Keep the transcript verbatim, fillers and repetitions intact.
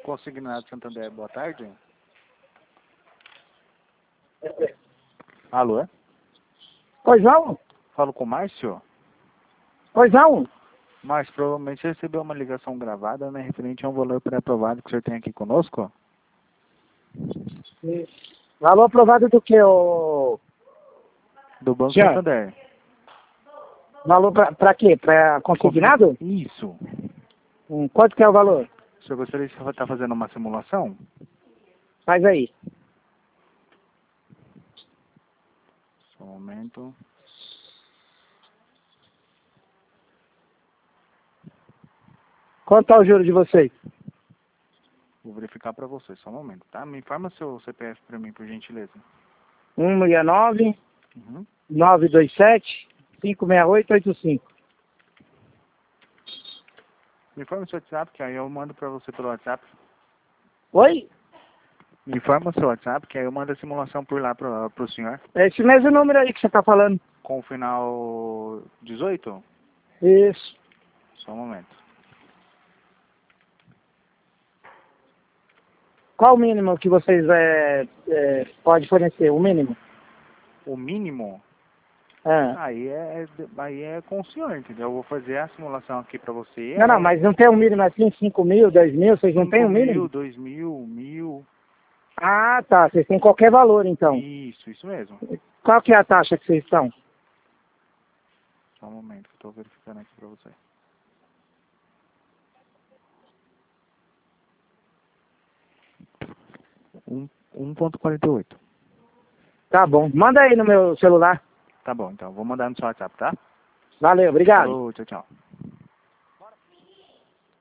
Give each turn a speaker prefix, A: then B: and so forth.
A: Consignado Santander, boa tarde. Alô, é?
B: Pois não?
A: Falo com o Márcio?
B: Pois não?
A: Márcio, provavelmente você recebeu uma ligação gravada, né, referente a um valor pré-aprovado que o senhor tem aqui conosco?
B: Valor aprovado do que, ô...
A: Do Banco
B: Senhor?
A: Santander.
B: Valor pra, pra quê? Pra consignado?
A: Isso.
B: Hum, quanto que é o valor?
A: O senhor gostaria de estar fazendo uma simulação?
B: Faz aí.
A: Só um momento.
B: Quanto tá o juro de vocês?
A: Vou verificar para você, só um momento, tá? Me informa seu C P F para mim, por gentileza.
B: um seis nove,
A: Uhum.
B: nove dois sete, cinco seis oito oito cinco.
A: Me informa o seu WhatsApp, que aí eu mando para você pelo WhatsApp.
B: Oi?
A: Me informa o seu WhatsApp, que aí eu mando a simulação por lá para o senhor.
B: É esse mesmo número aí que você tá falando.
A: Com o final dezoito?
B: Isso.
A: Só um momento.
B: Qual o mínimo que vocês é, é, podem fornecer? O mínimo?
A: O mínimo?
B: Ah.
A: Aí é, aí é com o senhor, entendeu? Eu vou fazer a simulação aqui para você.
B: Não, não,
A: É
B: mas não tem um mínimo assim, cinco mil, dez mil, vocês não têm um
A: cinco mil,
B: mínimo?
A: dois mil, mil.
B: Ah, tá, vocês têm qualquer valor então.
A: Isso, isso mesmo.
B: Qual que é a taxa que vocês estão?
A: Só um momento que eu estou verificando aqui para você. Um, um ponto quarenta e oito.
B: Tá bom, manda aí no meu celular.
A: Tá bom, então. Vou mandar no seu WhatsApp, tá?
B: Valeu, obrigado.
A: Falou, tchau, tchau.